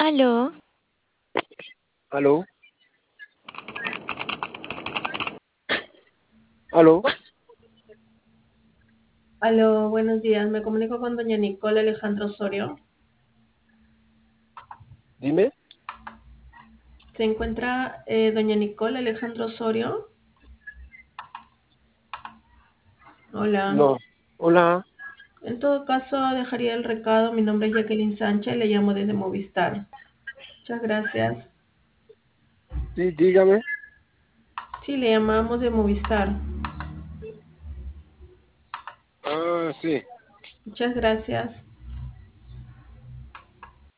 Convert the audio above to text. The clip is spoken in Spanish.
Aló, Aló, aló, Aló, buenos días. Me comunico con doña Nicole Alejandro Osorio. dime. ¿Se encuentra doña Nicole Alejandro Osorio? Hola. No, hola, En todo caso, dejaría el recado. Mi nombre es Jacqueline Sánchez, le llamo desde Movistar. Muchas gracias. sí, dígame. Sí, le llamamos de Movistar. Ah, sí. Muchas gracias.